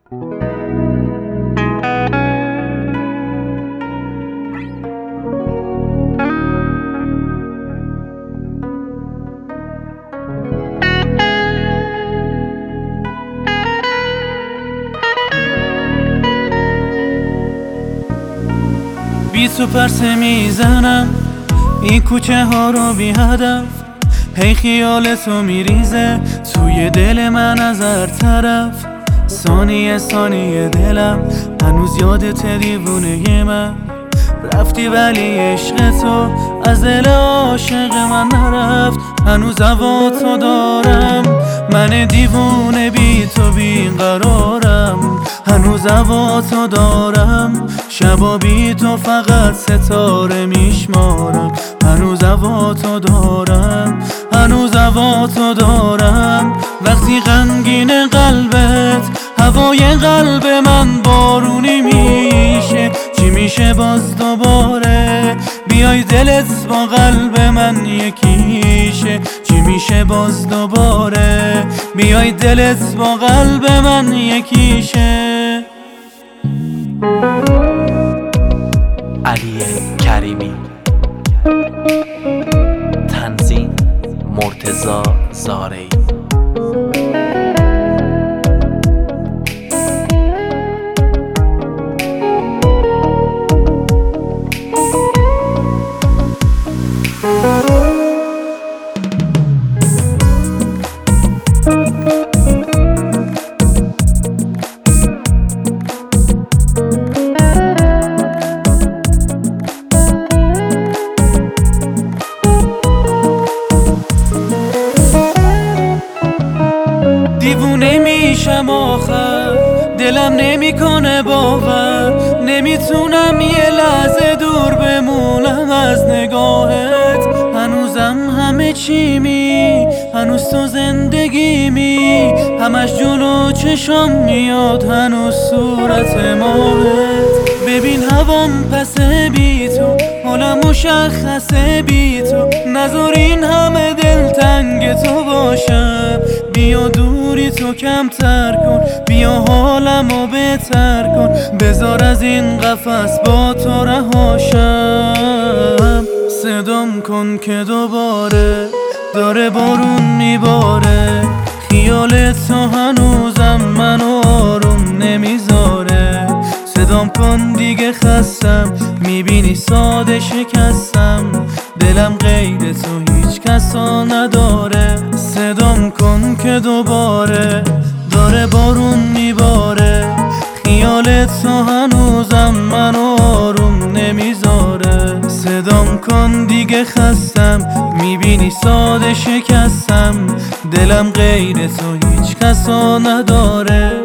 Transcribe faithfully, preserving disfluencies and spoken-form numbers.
بی تو پرسه میزنم این کوچه ها رو بی هدف، هی خیال تو میریزه توی دل من از هر طرف. ثانیه ثانیه دلم هنوز یادت دیوونه من رفتی، ولی عشق تو از دل عاشق من نرفت. هنوز هوا تو دارم، من دیوونه بی تو بیقرارم. هنوز هوا تو دارم، شبا بی تو فقط ستاره میشمارم. هنوز هوا تو دارم، هنوز هوا تو دارم. وقتی غمگین قلبت هوای قلب من بارونی میشه، چی میشه باز دوباره بیای دلت با قلب من یکیشه؟ چی میشه باز دوباره بیای دلت با قلب من یکیشه؟ علی کریمی، تنظیم مرتضی زارعی. دیوونه میشم آخر، دلم نمیکنه باور، نمیتونم یه لحظه دور بمونم از نگاهت. هنوزم همه چی می، هنوز تو زندگی می، همش جلو چشم میاد هنوز صورت ماهت. ببین هوام پسه بی تو، حالم مشخصه بی تو، نذار این همه دلتنگ تو باشم. بیا دوری تو کمتر کن، بیا حالمو بهتر کن، بذار از این قفس با تو رهاشم. صدام کن که دوباره داره بارون میباره، خیال تو هنوزم منو آروم نمیذاره. صدام کن دیگه خستم، میبینی ساده شکستم، دلم غیر تو هیچ کسا نداره. صدام کن که دوباره داره بارون میباره، خیال تو هنوزم منو آروم نمیذاره. صدام کن دیگه خستم، میبینی ساده شکستم، دلم غیر تو هیچ کسا نداره.